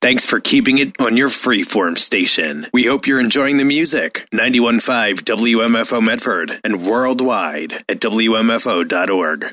Thanks for keeping it on your freeform station. We hope you're enjoying the music. 91.5 WMFO Medford and worldwide at WMFO.org.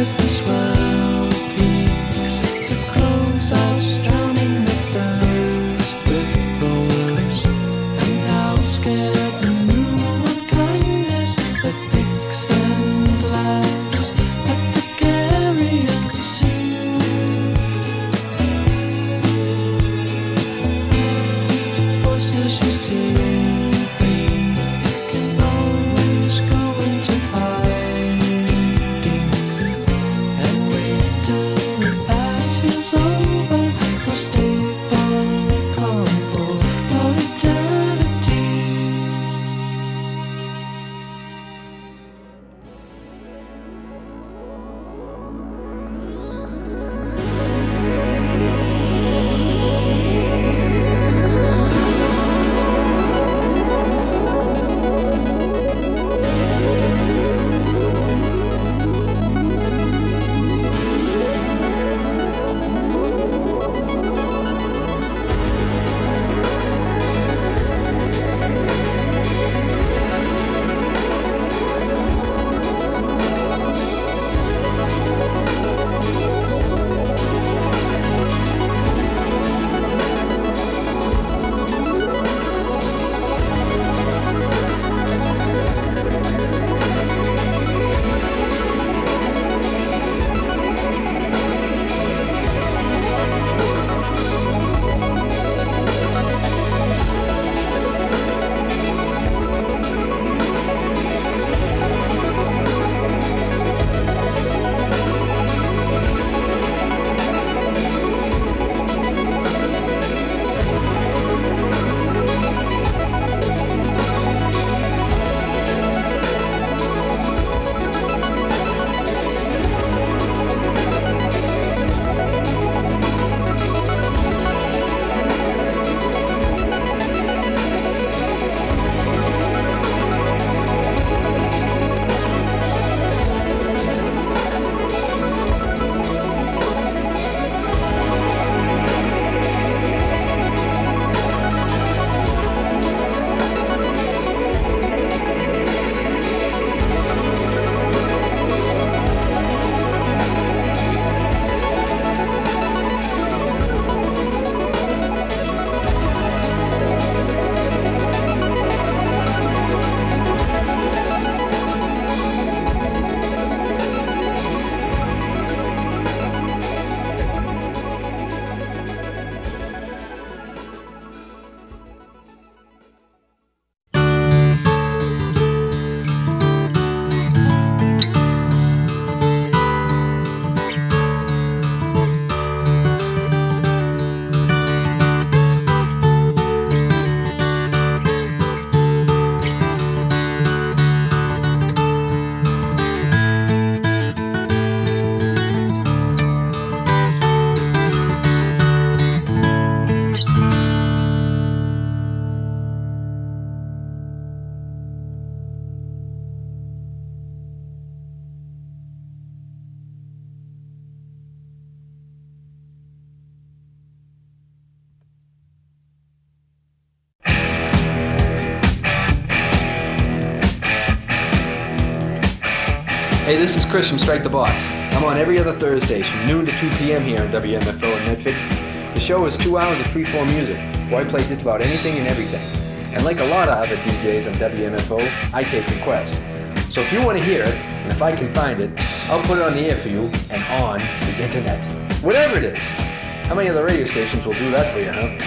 Hey, this is Chris from Strike the Box. I'm on every other Thursdays from noon to 2 p.m. here on WMFO in Medford. The show is 2 hours of freeform music, where I play just about anything and everything. And like a lot of other DJs on WMFO, I take requests. So if you want to hear it, and if I can find it, I'll put it on the air for you and on the internet. Whatever it is. How many other radio stations will do that for you, huh?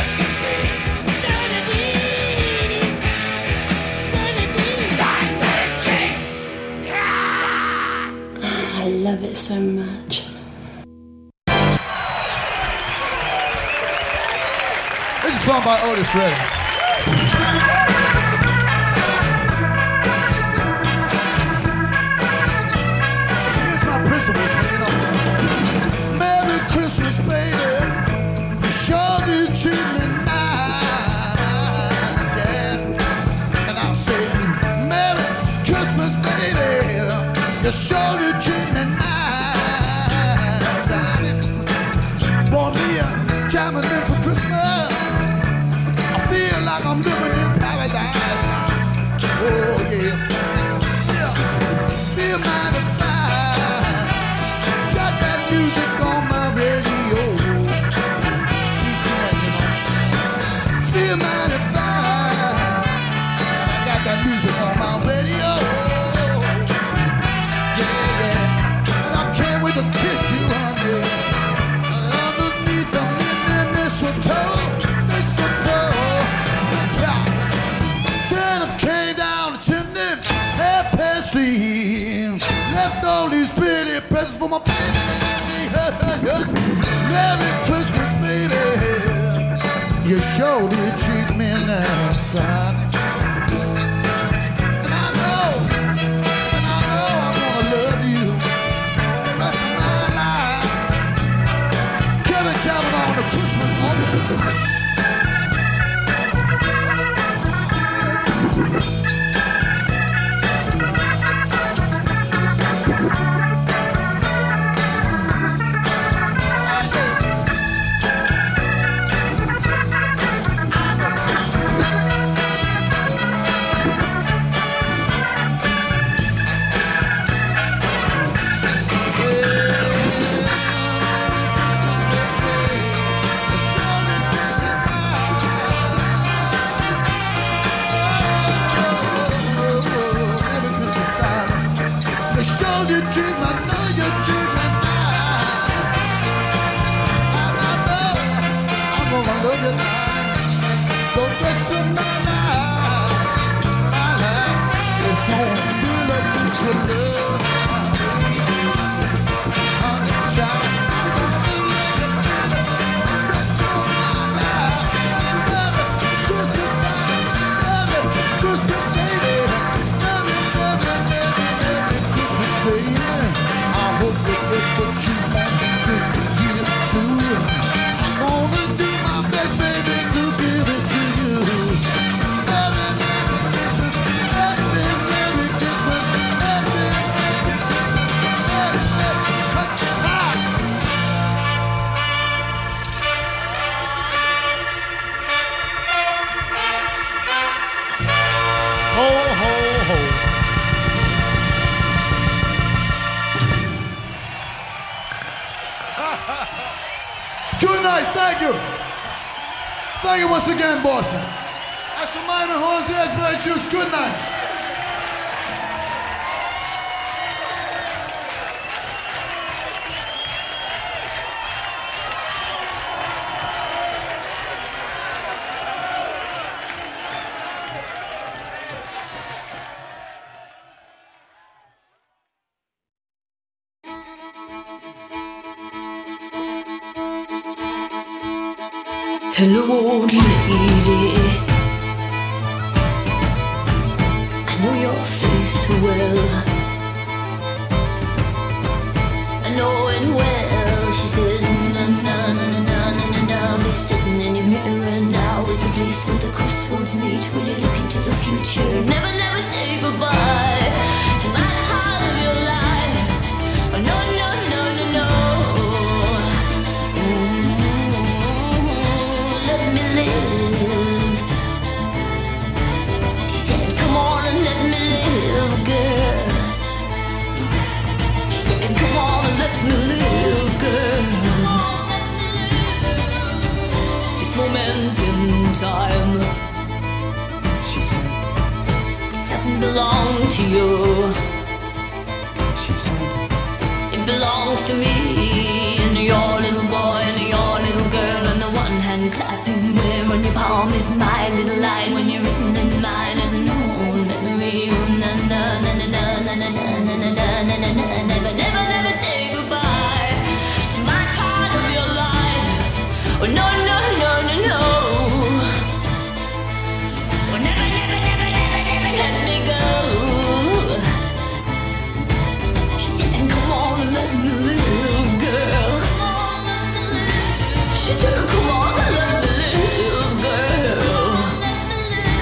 I love it so much. This is a song by Otis Redding. Here's my principles, you know. Merry Christmas, baby. You sure did treat me nice, yeah. And I'll say, Merry Christmas, baby. You sure did treat me nice. Bought me a diamond ring for Christmas. I feel like I'm living in paradise. Oh yeah, yeah. Feel mighty fine. sure did treat me nice, son. And I know I'm gonna love you the rest of my life. Kevin Calvin on the Christmas morning. Thank you once again, Boston. That's the minor horns, that's Brad Jukes. Good night. Hello, old lady. I know your face so well. I know it well. She says, na na na na na na na na. Be sitting in your mirror now. Is the place where the crossroads meet? Will you look into the future? Never, never say goodbye to my part of your life. Oh, no, no, no, no, no. She said, come on and let me live, girl. She said, come on and let me live, girl. This moment in time, she said, it doesn't belong to you. She said, it belongs to me and your little boy and your little girl, and the one hand clapping where on your palm is my little line. When you're written in mine is an old memory. Na na na na na na na na na na na na na. Never, never, never say goodbye to my part of your life. Oh no, no, no, no, no. Oh never, never, never, never, never let me go. She said, come on and let me live, girl. She said, come on and let me live, girl.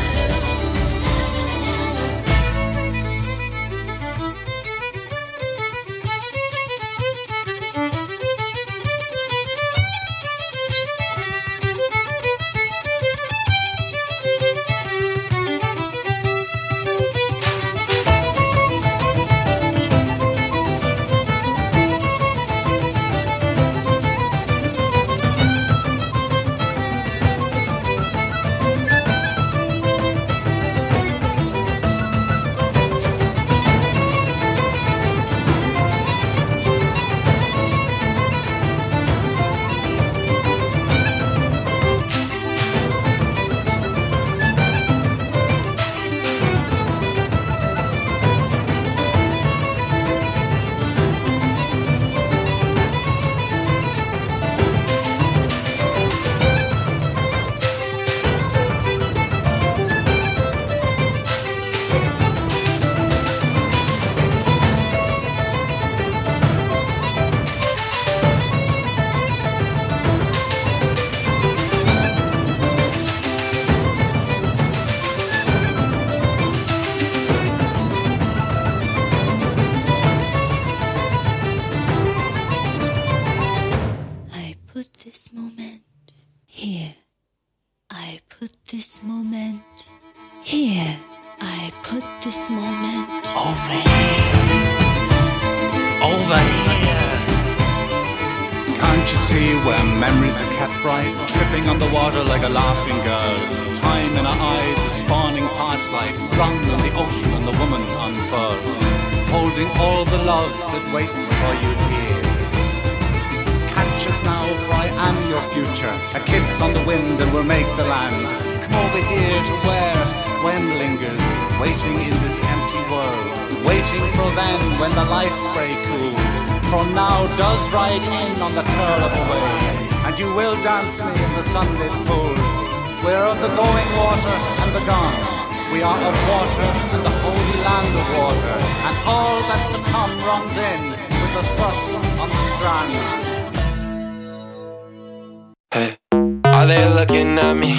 this moment. Over here. Over here. Can't you see where memories are kept bright, tripping on the water like a laughing girl? Time in our eyes is spawning past life, blonde on the ocean and the woman unfurls, holding all the love that waits for you here. Catch us now, for I am your future. A kiss on the wind and we'll make the land. Come over here to where when lingers, waiting in this empty world, waiting for then when the life spray cools. For now does ride in on the curl of a wave, and you will dance me in the sunlit pools. We're of the going water and the gone. We are of water and the holy land of water, and all that's to come runs in with the thrust on the strand. Hey, are they looking at me?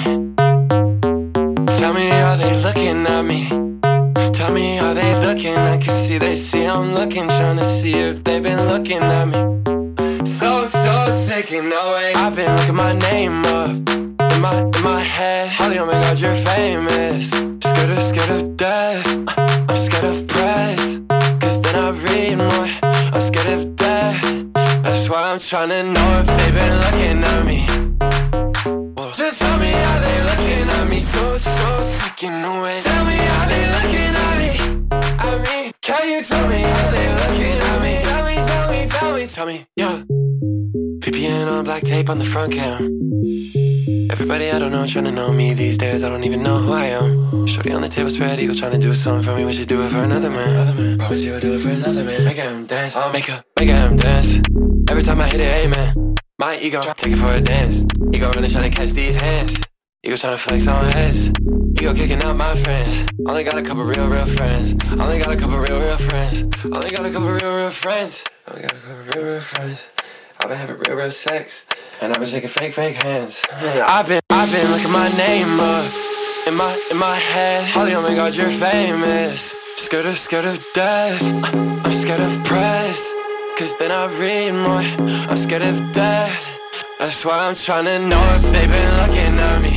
Tell me, are they looking at me? Tell me, are they looking? I can see they see I'm looking, trying to see if they've been looking at me. So taken away. I've been looking my name up in my head. Holly, oh my God, you're famous. Scared of death. I'm scared of press, cause then I read more. I'm scared of death. That's why I'm trying to know if they've been looking at me. Whoa. Just tell me, are they looking at me? So taken away. Tell me, are they looking at me? I mean, can you tell me, are they looking at me? Tell me, yeah. VPN on black tape on the front cam. Everybody I don't know trying to know me these days. I don't even know who I am. Shorty on the table spread eagle trying to do something for me. We should do it for another man. Promise you I'll do it for another man. Make him dance. I'll make him dance. Every time I hit it, amen. My ego, take it for a dance. Ego really trying to catch these hands. Ego trying to flex on heads. Ego kicking out my friends. Only got a couple real friends. Only got a couple real friends. Only got a couple real friends. Only got a couple real friends. I've been having real sex, and I've been shaking fake hands. I've been looking my name up in my head. Holly, oh my God, you're famous. Scared of death. I'm scared of press, cause then I read more. I'm scared of death. That's why I'm trying to know if they've been looking at me.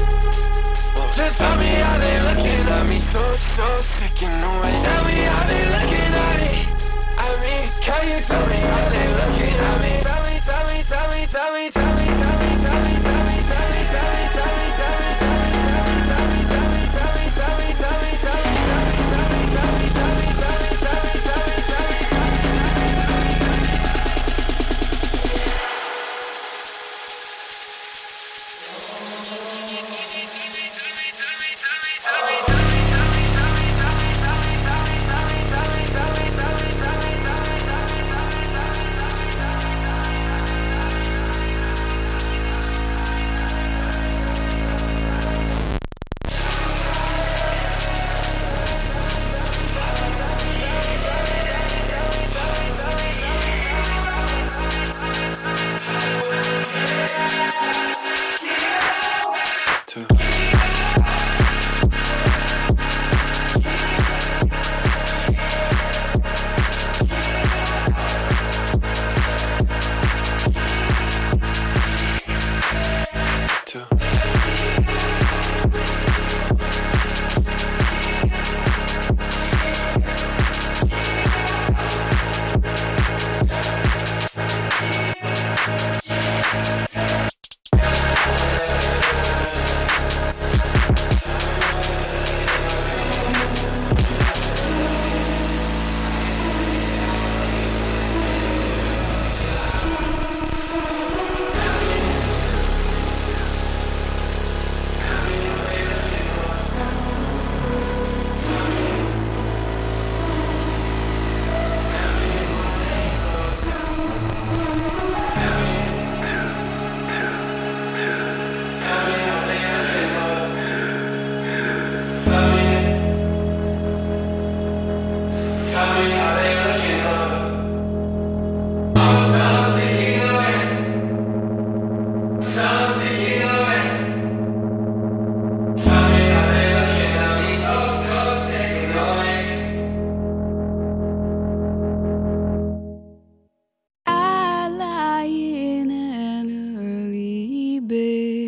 Just tell me, are they looking at me? So taken away. Tell me, are they looking at me? I mean, can you tell me, are they looking at me? Tell me.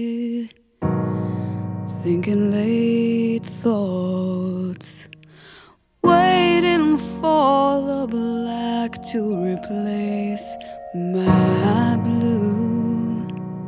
thinking late thoughts like to replace my blue.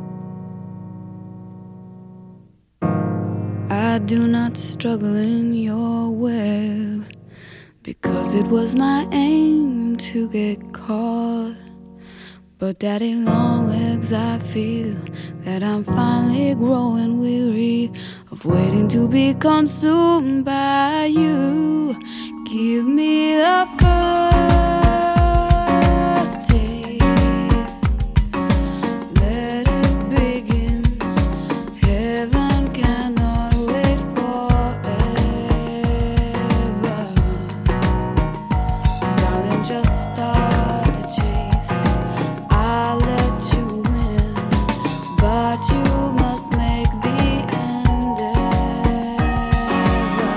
I do not struggle in your web, because it was my aim to get caught. But daddy long legs, I feel that I'm finally growing weary of waiting to be consumed by you. Give me the first taste, let it begin. Heaven cannot wait forever. Darling, just start the chase. I'll let you win, but you must make the endeavor.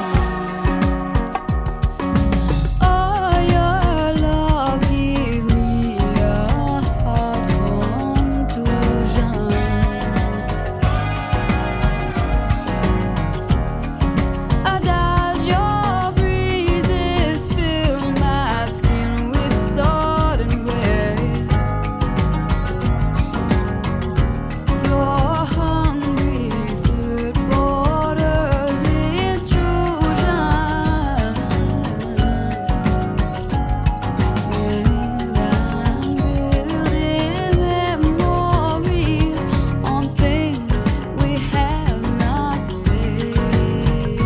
Oh, your love give me a heart contusion. Does your breezes fill my skin with sudden weight? Your hungry flirt borders intrusion, and I'm building memories on things we have not said.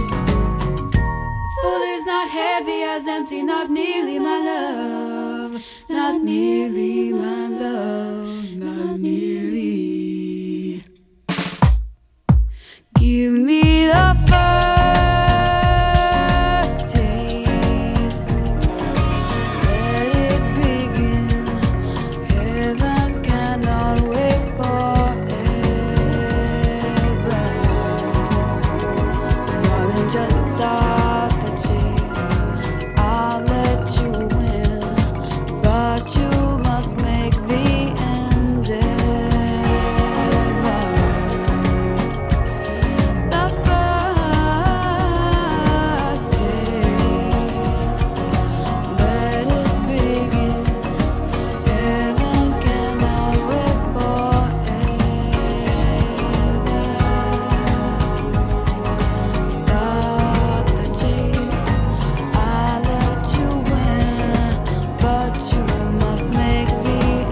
Full is not heavy as empty, not nearly my love, not nearly my love, not nearly. Give me the first taste, let it begin. Heaven cannot wait forever. Darling, just start the chase. I'll let you win, but you must make the endeavor. The first taste, let it begin. Heaven cannot wait forever. Start the chase. I'll let you win, but you must make the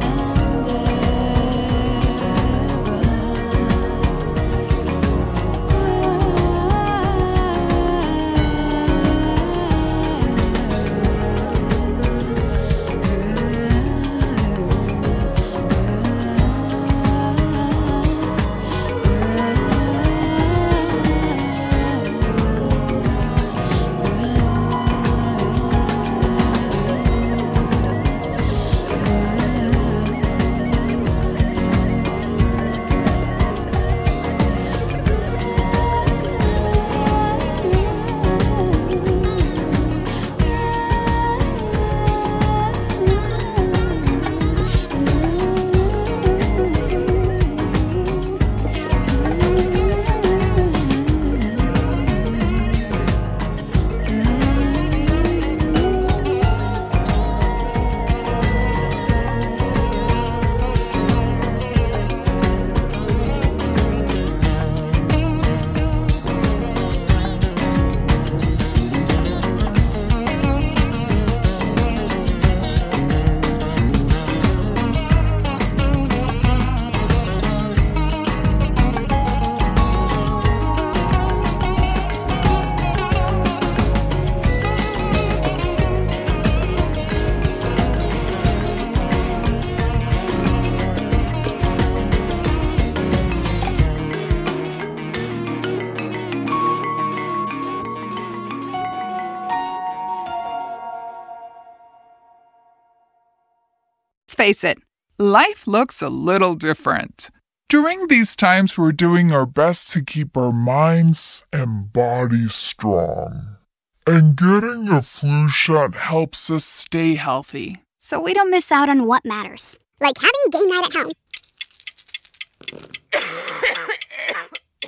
Let's face it, life looks a little different. During these times, we're doing our best to keep our minds and bodies strong. And getting a flu shot helps us stay healthy. So we don't miss out on what matters. Like having game night at home.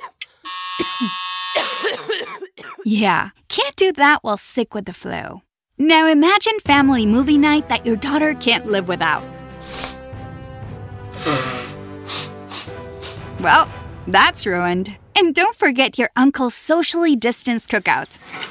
Yeah, can't do that while sick with the flu. Now imagine family movie night that your daughter can't live without. Well, that's ruined. And don't forget your uncle's socially distanced cookout.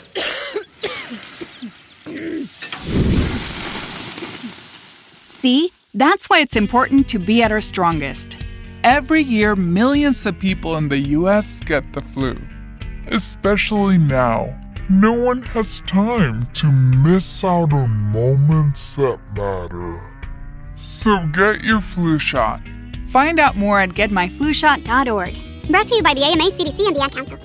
See? That's why it's important to be at our strongest. Every year, millions of people in the U.S. get the flu. Especially now. No one has time to miss out on moments that matter. So get your flu shot. Find out more at getmyflushot.org. Brought to you by the AMA, CDC, and the Ad Council.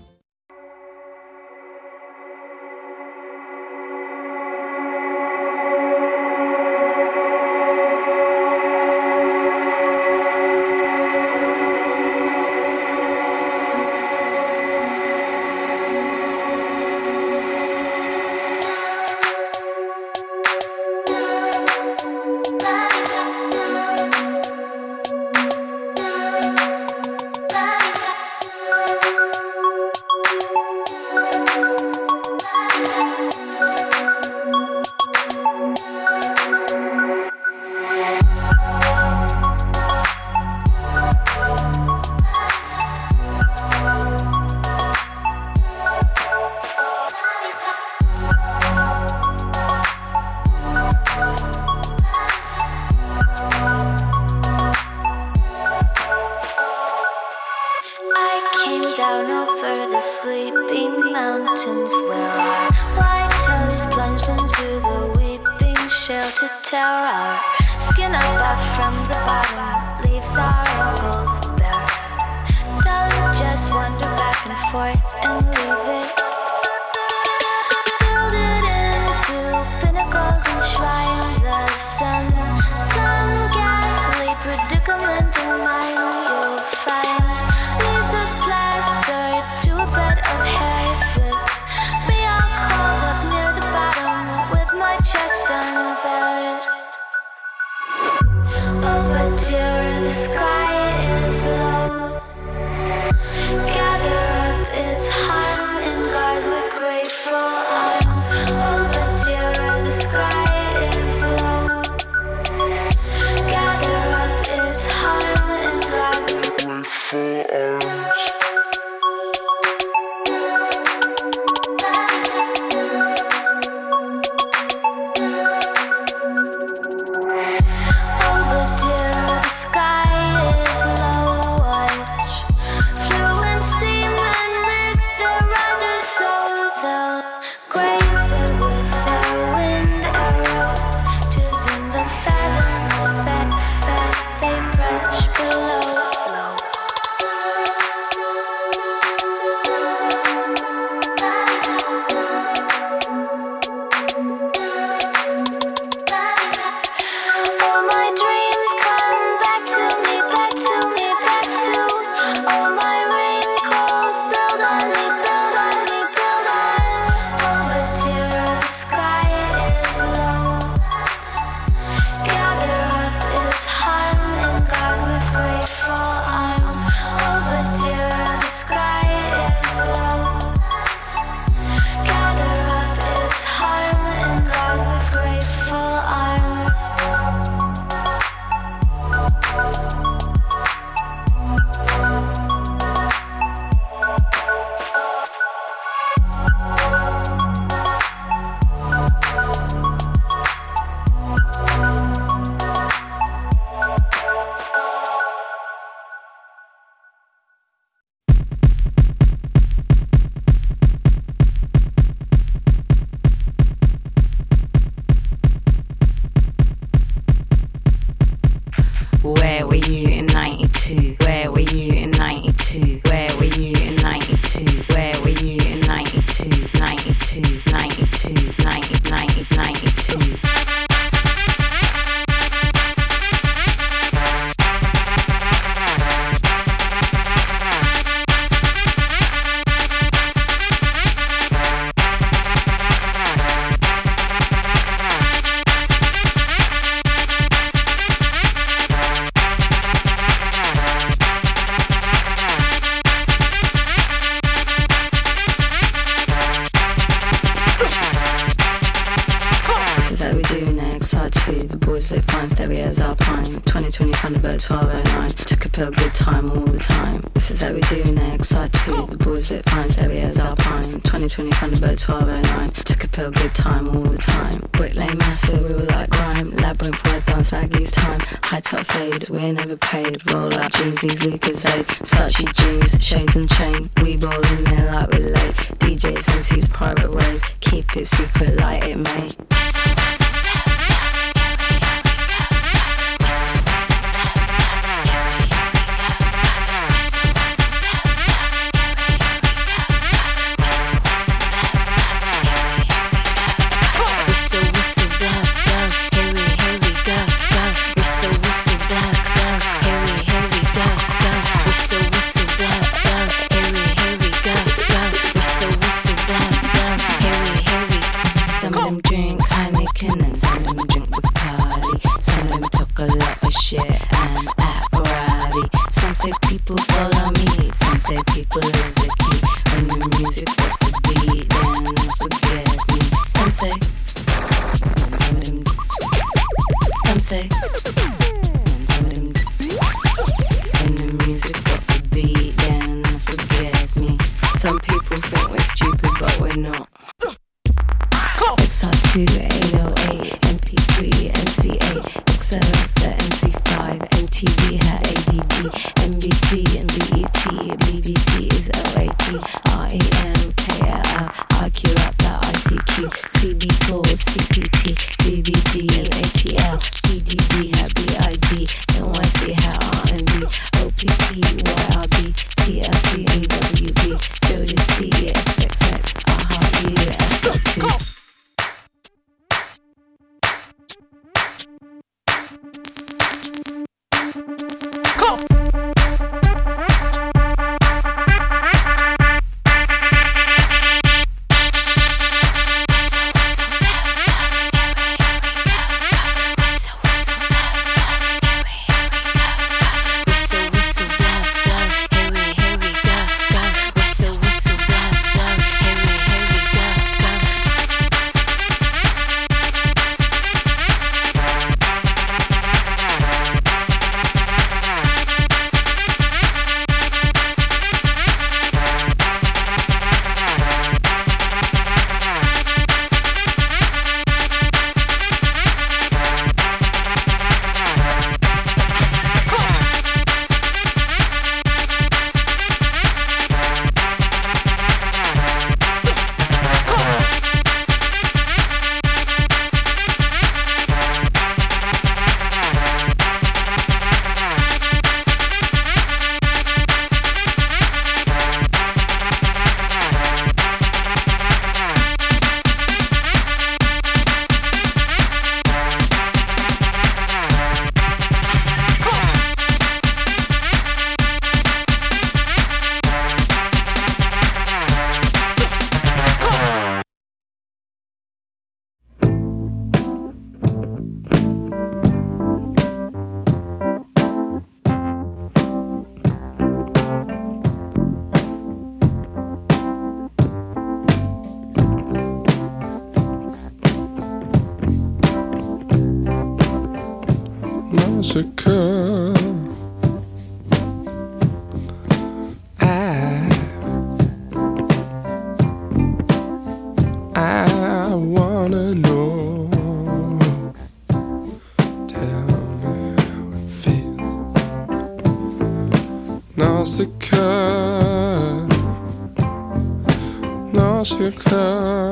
Where were you in 92? Where were you in 92? Where were you in 92? Where were you in 92? 92, 92, 90, 90, 92. we do next. Side 2, the boys they find stereos Alpine. 2020 Thunderbird 1209. Took a pill, good time all the time. This is how we do next. Side 2, the boys that find stereos Alpine. 2020 Thunderbird 1209. Took a pill, good time all the time. Brick Lane massive, we were like grime. Labyrinth, word dance, baggies time. High top fades, we're never paid. Roll up Jeezy's, Lucasade. Sachi jeans, shades and chain. We roll in there like we're late. DJs, MCs, private waves. Keep it secret like it may. People follow me, some say people is the key. When the music got the beat, then it forgets me. Some say, when the music got the beat, then it forgets me. Some people think we're stupid, but we're not. XR2, 808, MP3, MC8, XLS, MC5, MTV had ADD, NBC and BET, BBC is LAD, REM, KLL, IQ up that ICQ, CB4, CPT, DVD and ATL, PDD had BIG, NYC had R&B, OPP, YRB, TLC and WB, Jodeci, XXX, AHA, SO2. massacre. I wanna know. Tell me how it feels. Nausicaa, Nausicaa.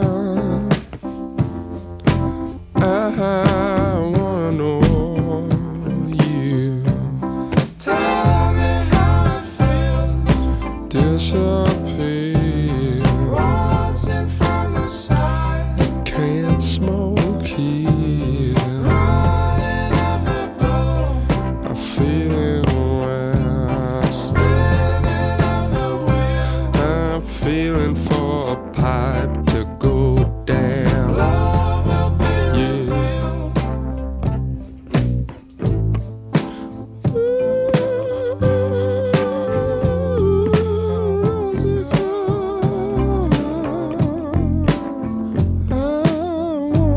I wanna know you. Tell me how it feels. Disappear. Rising from the side. Can't smoke here. Running every bone. I feel it when spinning every wheel. I'm feeling for a pipe to go down. Love will be real. I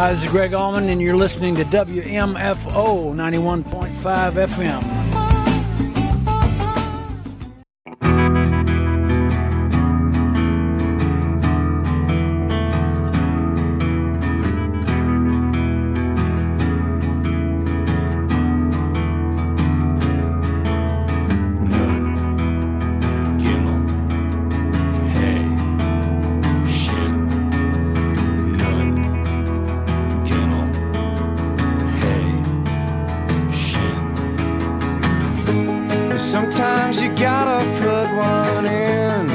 Hi, this is Greg Allman, and you're listening to WMFO 91.5 FM. Sometimes you gotta put one in.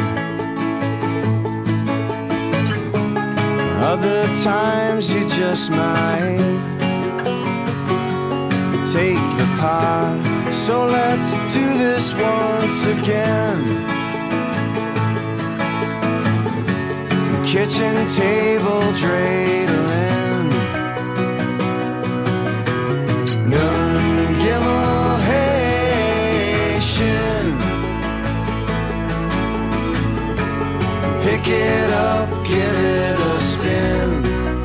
Other times you just might take the part. So let's do this once again. Kitchen table dreidelin. None gimel Haitian. Pick it up, give it a spin.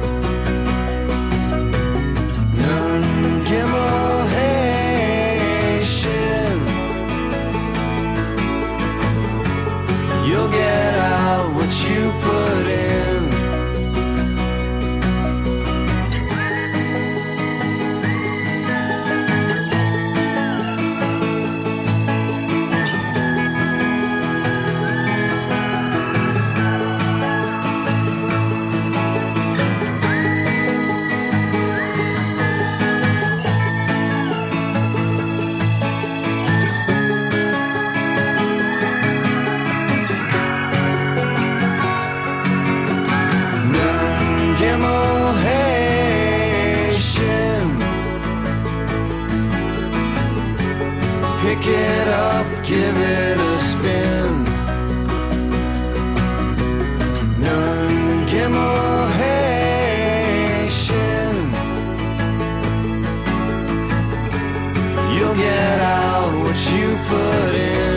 None gimel Haitian. You'll get out what you put in. Pick it up, give it a spin. None gimel Haitian. You'll get out what you put in.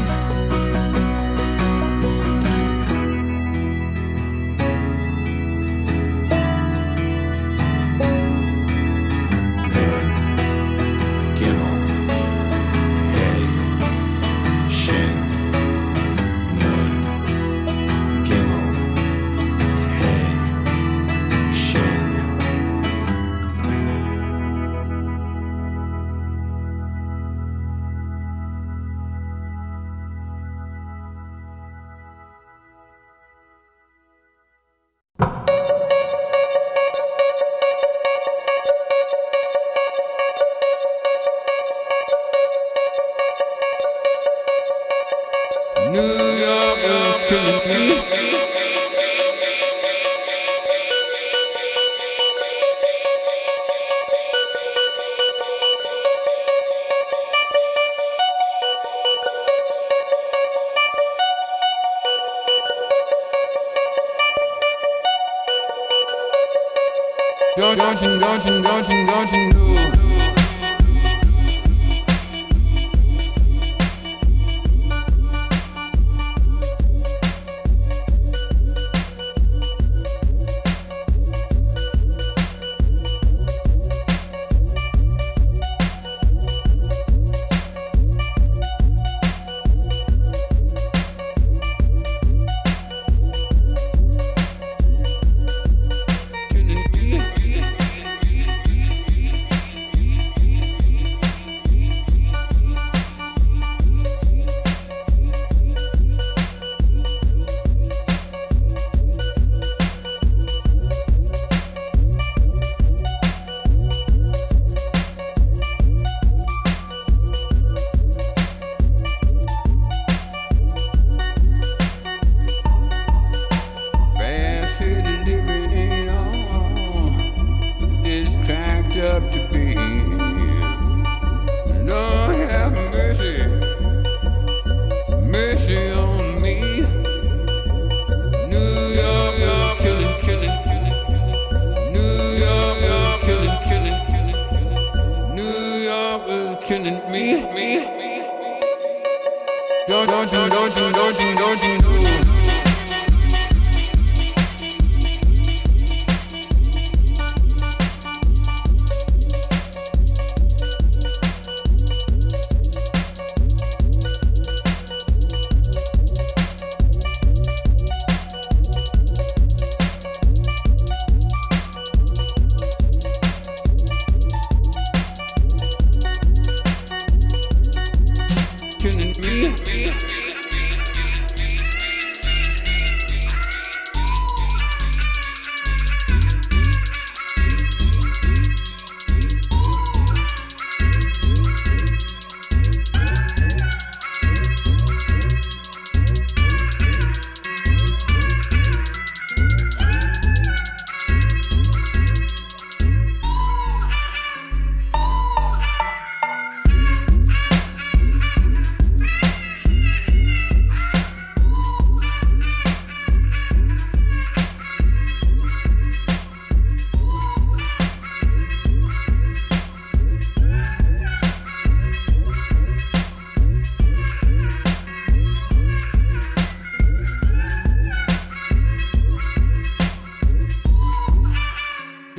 Don't you know?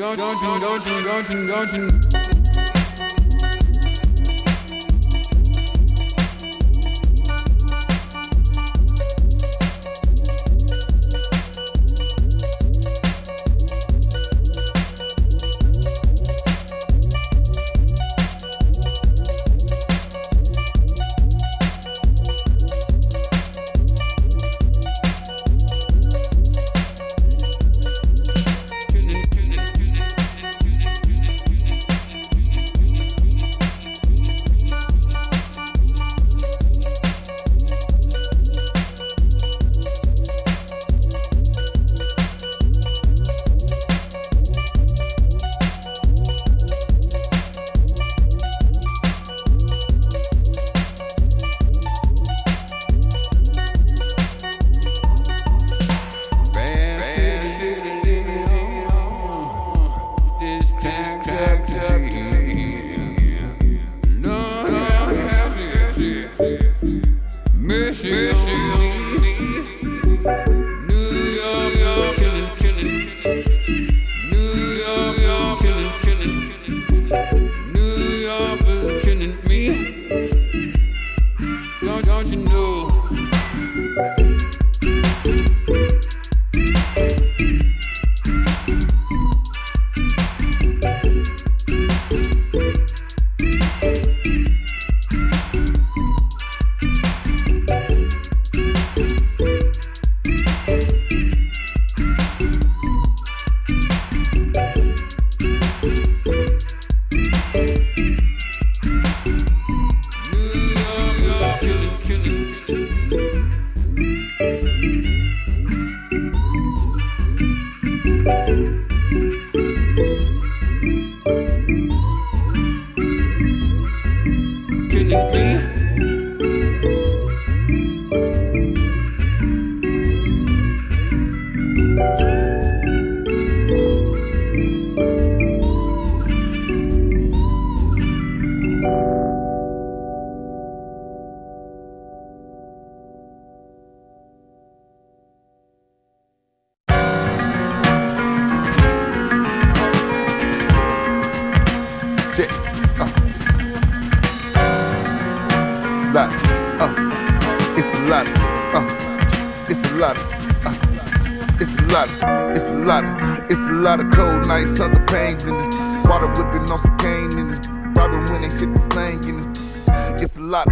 It's a lot of cold nights, other pains in this water whipping on some cane in this robbing when they shit the slang in this. It's a lot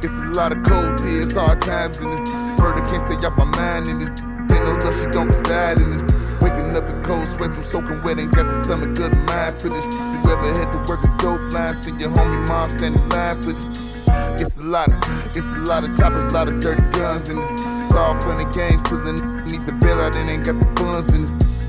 of cold tears, hard times in this murder can't stay off my mind in this. Ain't no love, she don't reside in this. Waking up in cold sweats, I'm soaking wet, ain't got the stomach good mind for this. You ever had to work a dope line, see your homie mom standing in line for this. It's a lot of choppers, a lot of dirty guns in this. It's all fun and games till the need the bail out and ain't got the funds in this.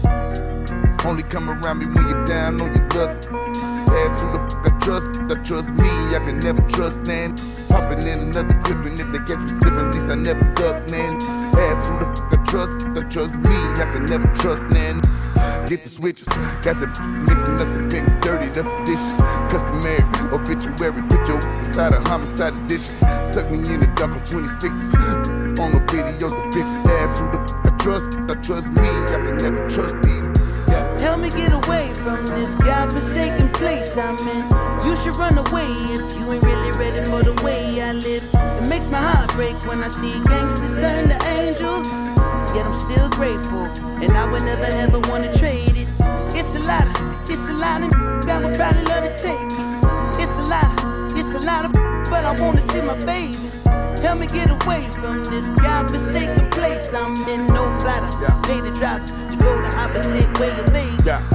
Only come around me when you're down on your luck. Ask who the fuck I trust me, I can never trust, man. Pumping in another clip, and if they catch me slipping, at least I never duck, man. Ask who the fuck I trust me, I can never trust, man. Get the switches, got the mixing up the finger, dirtied up the dishes. Customary, obituary, put your inside a homicide edition. Suck me in the dark on 26s. On the videos of bitches, ask who the fuck I trust me, I can never trust these. Help me get away from this godforsaken place I'm in. You should run away if you ain't really ready for the way I live. It makes my heart break when I see gangsters turn to angels. Yet I'm still grateful, and I would never ever wanna trade it. It's a lot of I would probably love to take it. It's a lot of but I wanna see my babies. Help me get away from this godforsaken place I'm in. No flighter, pay the driver to go the opposite way of Vegas.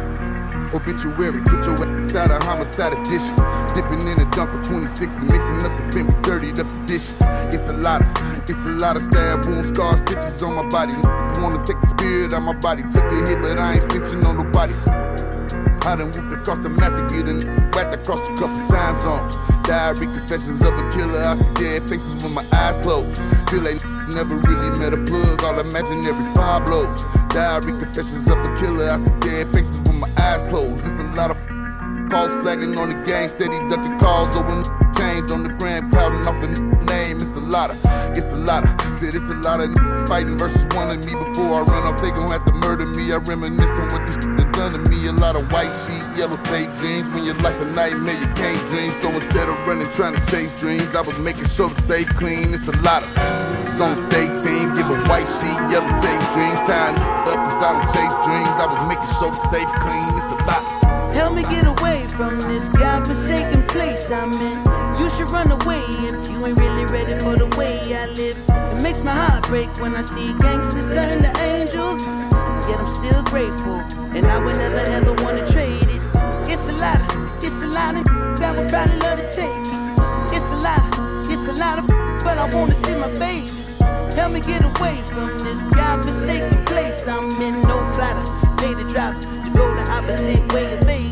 Obituary, put your ass out of homicide edition. Dipping in a dunk of 26 and mixing up the finger, dirtied up the dishes. It's a lot of stab wounds, scars, stitches on my body. Wanna take the spirit out my body, took a hit, but I ain't snitching on nobody. I done whooped across the map to get a whacked across a couple time zones. Diary confessions of a killer, I see dead faces with my eyes closed. Feel like never really met a plug, all imaginary Pablos. Diary confessions of a killer, I see dead faces with my eyes closed. It's a lot of false flagging on the gang, steady ducking calls over change on the grand, pouting off a name. It's a lot of fighting versus one of me. Before I run off, they gon' have to murder me. I reminisce on what this shit done to me. A lot of white sheet, yellow tape dreams. When your life a nightmare, you can't dream. So instead of running, trying to chase dreams, I was making sure to save clean. It's a lot of it's on the state team. Give a white sheet, yellow tape dreams. Tying up cause I don't chase dreams. I was making sure to save clean. It's a lot. Help me get away from this godforsaken place I'm in. You should run away if you ain't really ready for the way I live. It makes my heart break when I see gangsters turn to angels. Yet I'm still grateful, and I would never ever wanna trade it. It's a lot of that would probably love to take it. It's a lot of but I wanna see my babies. Help me get away from this godforsaken place I'm in. No flatter, pay the driver to go the opposite way of Vegas.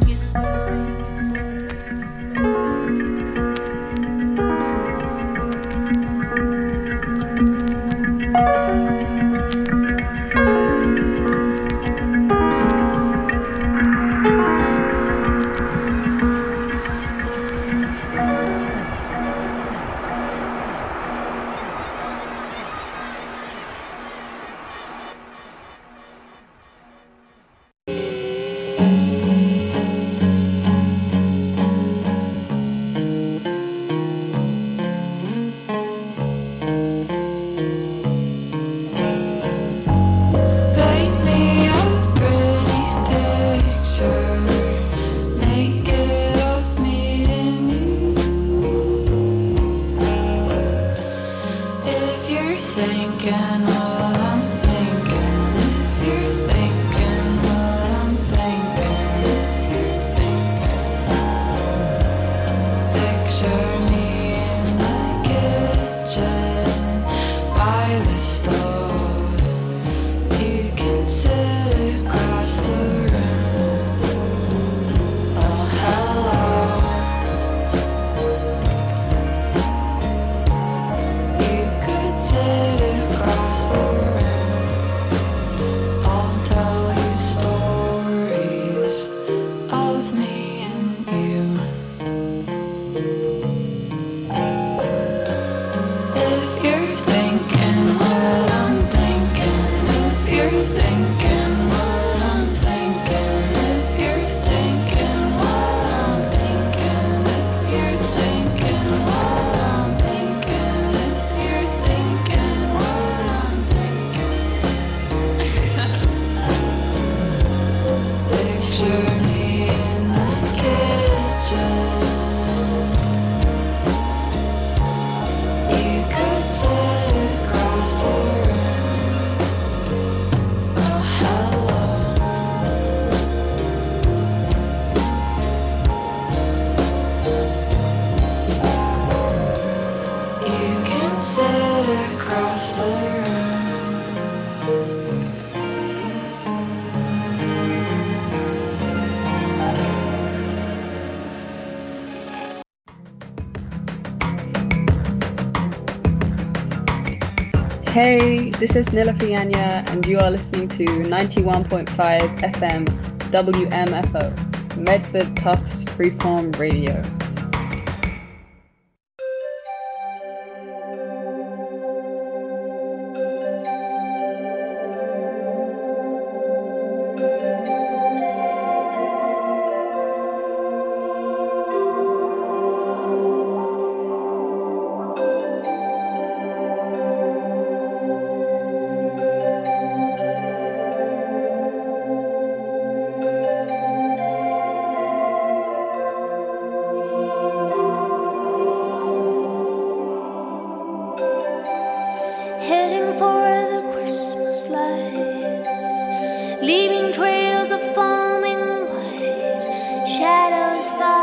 Hey, this is Nila Fianya, and you are listening to 91.5 FM WMFO, Medford Tufts Freeform Radio. Leaving trails of foaming white, shadows fall.